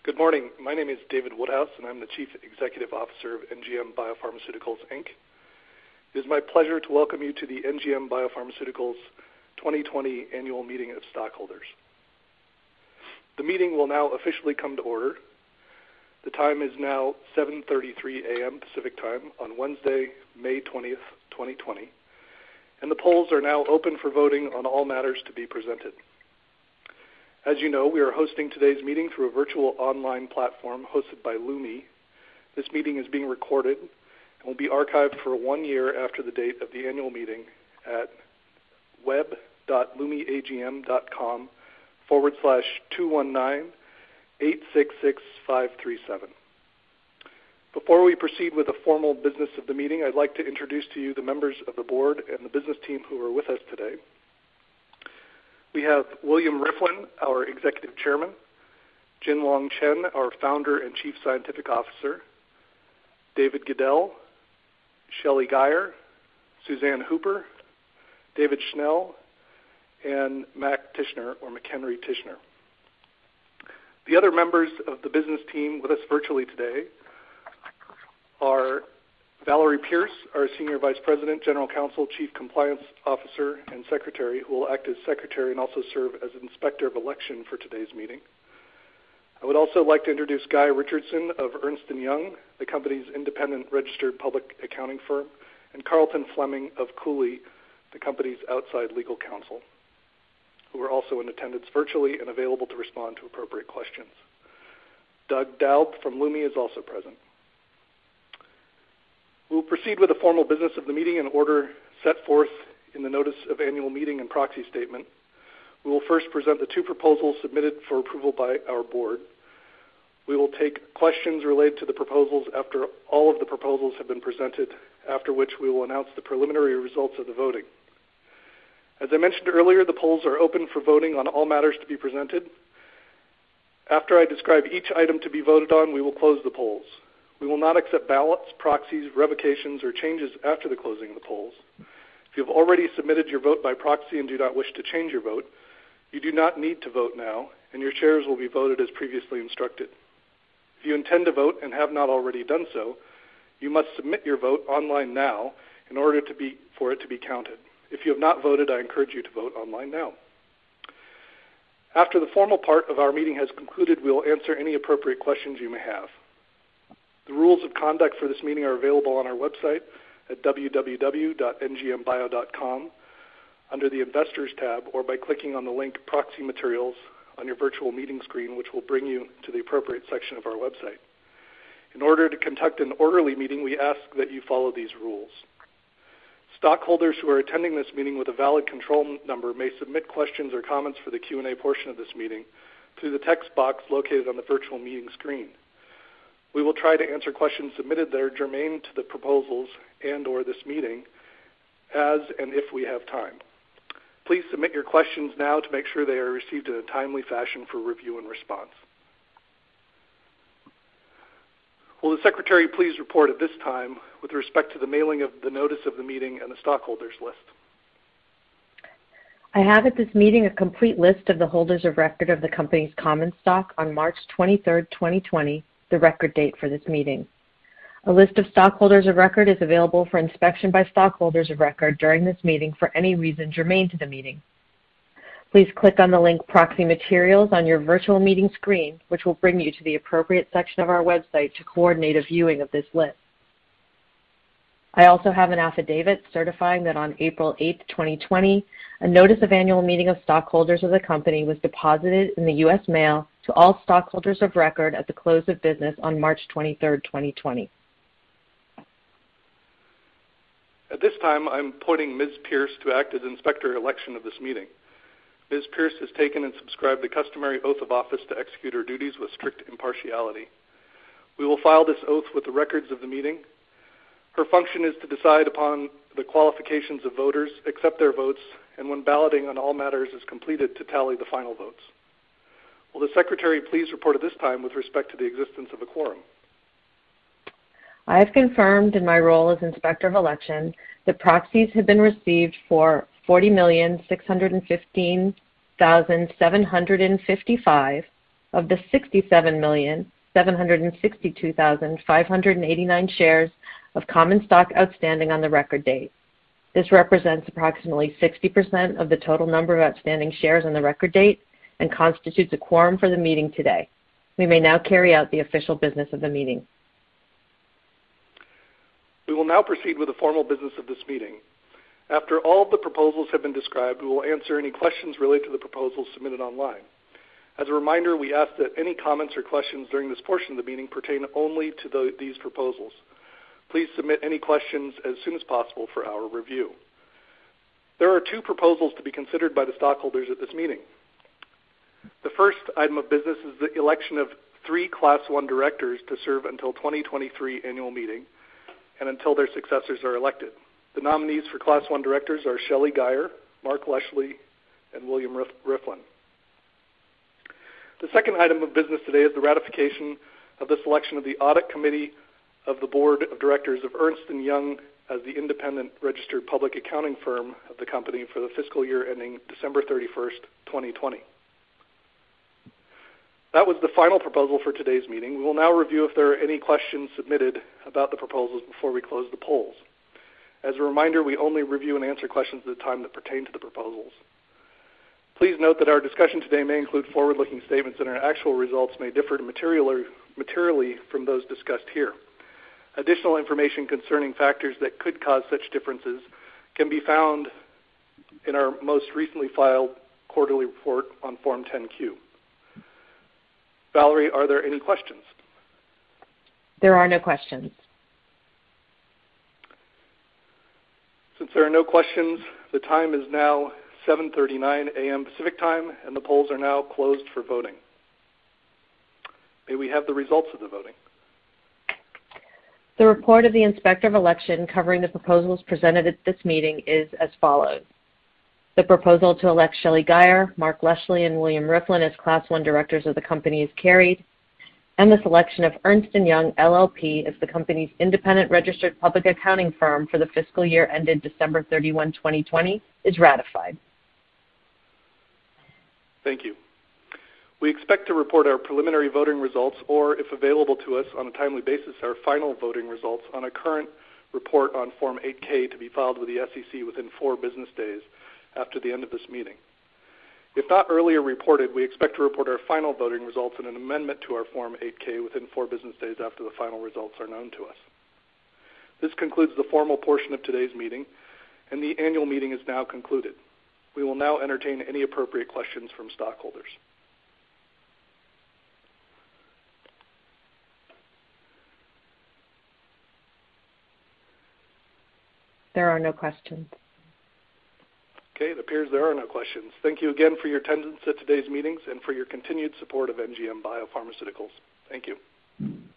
Good morning. My name is David Woodhouse, and I'm the Chief Executive Officer of NGM Biopharmaceuticals, Inc. It is my pleasure to welcome you to the NGM Biopharmaceuticals 2020 Annual Meeting of Stockholders. The meeting will now officially come to order. The time is now 7:33 a.m. Pacific Time on Wednesday, May 20th, 2020, and the polls are now open for voting on all matters to be presented. As you know, we are hosting today's meeting through a virtual online platform hosted by Lumi. This meeting is being recorded and will be archived for 1 year after the date of the annual meeting at web.lumiagm.com/219-866-537. Before we proceed with the formal business of the meeting, I'd like to introduce to you the members of the board and the business team who are with us today. We have William Rieflin, our Executive Chairman, Jin-Long Chen, our Founder and Chief Scientific Officer, David Goodell, Shelley Geyer, Suzanne Hooper, David Schnell, and Mac Tishner, or McHenry Tishner. The other members of the business team with us virtually today are Valerie Pierce, our Senior Vice President, General Counsel, Chief Compliance Officer, and Secretary, who will act as Secretary and also serve as Inspector of Election for today's meeting. I would also like to introduce Guy Richardson of Ernst & Young, the company's independent registered public accounting firm, and Carlton Fleming of Cooley, the company's outside legal counsel, who are also in attendance virtually and available to respond to appropriate questions. Doug Daub from Lumi is also present. We will proceed with the formal business of the meeting in order set forth in the Notice of Annual Meeting and Proxy Statement. We will first present the two proposals submitted for approval by our board. We will take questions related to the proposals after all of the proposals have been presented, after which we will announce the preliminary results of the voting. As I mentioned earlier, the polls are open for voting on all matters to be presented. After I describe each item to be voted on, we will close the polls. We will not accept ballots, proxies, revocations, or changes after the closing of the polls. If you have already submitted your vote by proxy and do not wish to change your vote, you do not need to vote now, and your shares will be voted as previously instructed. If you intend to vote and have not already done so, you must submit your vote online now in order for it to be counted. If you have not voted, I encourage you to vote online now. After the formal part of our meeting has concluded, we will answer any appropriate questions you may have. The rules of conduct for this meeting are available on our website at www.ngmbio.com under the Investors tab, or by clicking on the link Proxy Materials on your virtual meeting screen, which will bring you to the appropriate section of our website. In order to conduct an orderly meeting, we ask that you follow these rules. Stockholders who are attending this meeting with a valid control number may submit questions or comments for the Q&A portion of this meeting through the text box located on the virtual meeting screen. We will try to answer questions submitted that are germane to the proposals and/or this meeting as and if we have time. Please submit your questions now to make sure they are received in a timely fashion for review and response. Will the Secretary please report at this time with respect to the mailing of the notice of the meeting and the stockholders list? I have at this meeting a complete list of the holders of record of the company's common stock on March 23, 2020, the record date for this meeting. A list of stockholders of record is available for inspection by stockholders of record during this meeting for any reason germane to the meeting. Please click on the link Proxy Materials on your virtual meeting screen, which will bring you to the appropriate section of our website to coordinate a viewing of this list. I also have an affidavit certifying that on April 8, 2020, a notice of annual meeting of stockholders of the company was deposited in the U.S. mail to all stockholders of record at the close of business on March 23, 2020. At this time, I'm appointing Ms. Pierce to act as Inspector of Election of this meeting. Ms. Pierce has taken and subscribed the customary oath of office to execute her duties with strict impartiality. We will file this oath with the records of the meeting. Her function is to decide upon the qualifications of voters, accept their votes, and when balloting on all matters is completed, to tally the final votes. Will the Secretary please report at this time with respect to the existence of a quorum? I have confirmed in my role as Inspector of Election that proxies have been received for 40,615,755 of the 67,762,589 shares of common stock outstanding on the record date. This represents approximately 60% of the total number of outstanding shares on the record date and constitutes a quorum for the meeting today. We may now carry out the official business of the meeting. We will now proceed with the formal business of this meeting. After all of the proposals have been described, we will answer any questions related to the proposals submitted online. As a reminder, we ask that any comments or questions during this portion of the meeting pertain only to these proposals. Please submit any questions as soon as possible for our review. There are two proposals to be considered by the stockholders at this meeting. The first item of business is the election of 3 Class 1 directors to serve until 2023 annual meeting and until their successors are elected. The nominees for Class 1 directors are Shelley Geyer, Mark Leshley, and William Rieflin. The second item of business today is the ratification of the selection of the Audit Committee of the Board of Directors of Ernst & Young as the independent registered public accounting firm of the company for the fiscal year ending December 31st, 2020. That was the final proposal for today's meeting. We will now review if there are any questions submitted about the proposals before we close the polls. As a reminder, we only review and answer questions at the time that pertain to the proposals. Please note that our discussion today may include forward-looking statements and our actual results may differ materially from those discussed here. Additional information concerning factors that could cause such differences can be found in our most recently filed quarterly report on Form 10-Q. Valerie, are there any questions? There are no questions. Since there are no questions, the time is now 7:39 a.m. Pacific Time, and the polls are now closed for voting. May we have the results of the voting? The report of the Inspector of Election covering the proposals presented at this meeting is as follows. The proposal to elect Shelley Geyer, Mark Leshley, and William Rieflin as Class 1 directors of the company is carried, and the selection of Ernst & Young LLP as the company's independent registered public accounting firm for the fiscal year ended December 31, 2020 is ratified. Thank you. We expect to report our preliminary voting results, or if available to us on a timely basis, our final voting results on a current report on Form 8-K to be filed with the SEC within 4 business days after the end of this meeting. If not earlier reported, we expect to report our final voting results in an amendment to our Form 8-K within 4 business days after the final results are known to us. This concludes the formal portion of today's meeting, and the annual meeting is now concluded. We will now entertain any appropriate questions from stockholders. There are no questions. Okay, it appears there are no questions. Thank you again for your attendance at today's meetings and for your continued support of NGM Biopharmaceuticals. Thank you.